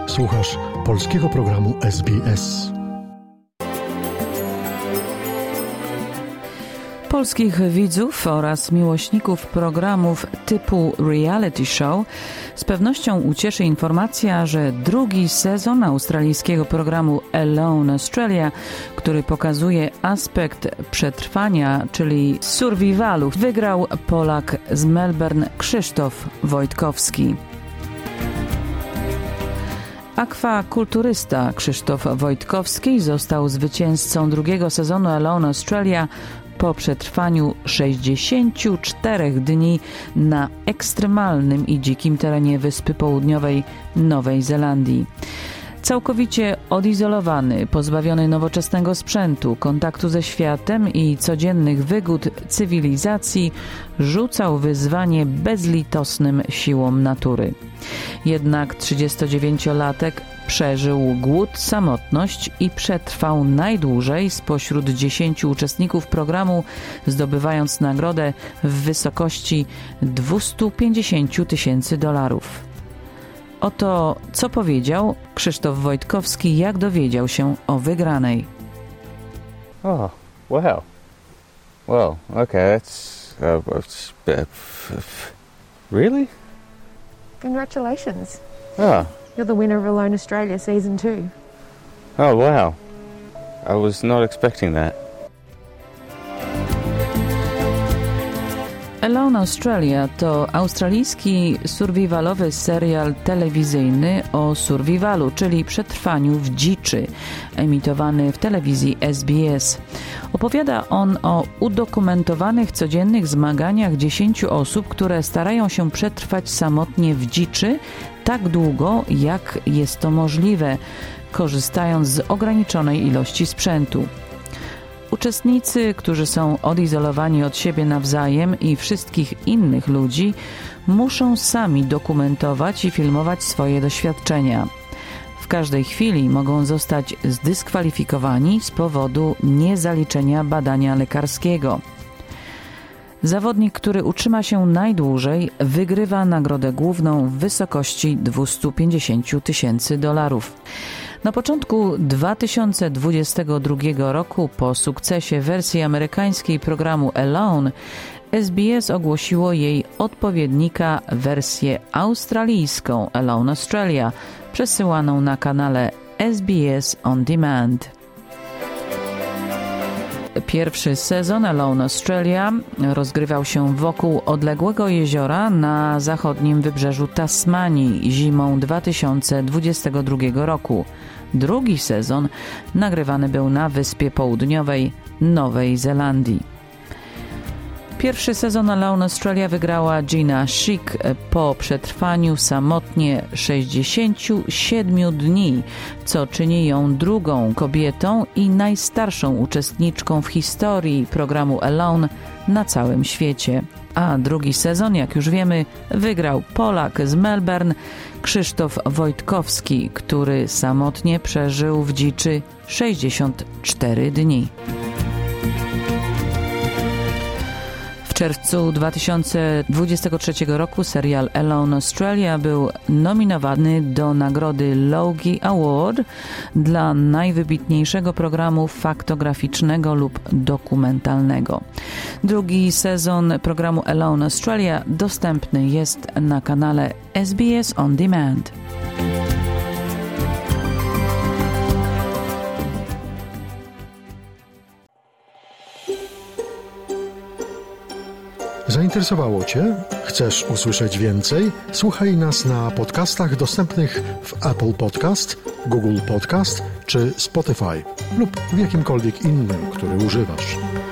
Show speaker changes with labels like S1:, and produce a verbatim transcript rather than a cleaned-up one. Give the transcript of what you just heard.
S1: Słuchasz polskiego programu S B S.
S2: Polskich widzów oraz miłośników programów typu reality show z pewnością ucieszy informacja, że drugi sezon australijskiego programu Alone Australia, który pokazuje aspekt przetrwania, czyli survivalu, wygrał Polak z Melbourne Krzysztof Wojtkowski. Akwakulturysta Krzysztof Wojtkowski został zwycięzcą drugiego sezonu Alone Australia po przetrwaniu sześćdziesięciu czterech dni na ekstremalnym i dzikim terenie Wyspy Południowej Nowej Zelandii. Całkowicie odizolowany, pozbawiony nowoczesnego sprzętu, kontaktu ze światem i codziennych wygód cywilizacji, rzucał wyzwanie bezlitosnym siłom natury. Jednak trzydziestodziewięciolatek przeżył głód, samotność i przetrwał najdłużej spośród dziesięciu uczestników programu, zdobywając nagrodę w wysokości dwieście pięćdziesiąt tysięcy dolarów. Oto co powiedział Krzysztof Wojtkowski, jak dowiedział się o wygranej.
S3: Oh, wow. Well, okay, that's... Uh, uh, f- f- really?
S4: Congratulations.
S3: Oh.
S4: You're the winner of Alone Australia Season two.
S3: Oh, wow. I was not expecting that.
S2: Alone Australia to australijski survivalowy serial telewizyjny o survivalu, czyli przetrwaniu w dziczy, emitowany w telewizji S B S. Opowiada on o udokumentowanych codziennych zmaganiach dziesięciu osób, które starają się przetrwać samotnie w dziczy tak długo, jak jest to możliwe, korzystając z ograniczonej ilości sprzętu. Uczestnicy, którzy są odizolowani od siebie nawzajem i wszystkich innych ludzi, muszą sami dokumentować i filmować swoje doświadczenia. W każdej chwili mogą zostać zdyskwalifikowani z powodu niezaliczenia badania lekarskiego. Zawodnik, który utrzyma się najdłużej, wygrywa nagrodę główną w wysokości dwieście pięćdziesiąt tysięcy dolarów. Na początku dwa tysiące dwudziestego drugiego roku, po sukcesie wersji amerykańskiej programu Alone, S B S ogłosiło jej odpowiednika, wersję australijską Alone Australia, przesyłaną na kanale S B S On Demand. Pierwszy sezon Alone Australia rozgrywał się wokół odległego jeziora na zachodnim wybrzeżu Tasmanii zimą dwa tysiące dwudziestego drugiego roku. Drugi sezon nagrywany był na Wyspie Południowej Nowej Zelandii. Pierwszy sezon Alone Australia wygrała Gina Schick po przetrwaniu samotnie sześćdziesięciu siedmiu dni, co czyni ją drugą kobietą i najstarszą uczestniczką w historii programu Alone na całym świecie. A drugi sezon, jak już wiemy, wygrał Polak z Melbourne Krzysztof Wojtkowski, który samotnie przeżył w dziczy sześćdziesiąt cztery dni. W czerwcu dwa tysiące dwudziestego trzeciego roku serial Alone Australia był nominowany do nagrody Logie Award dla najwybitniejszego programu faktograficznego lub dokumentalnego. Drugi sezon programu Alone Australia dostępny jest na kanale S B S On Demand.
S1: Zainteresowało Cię? Chcesz usłyszeć więcej? Słuchaj nas na podcastach dostępnych w Apple Podcast, Google Podcast czy Spotify lub w jakimkolwiek innym, który używasz.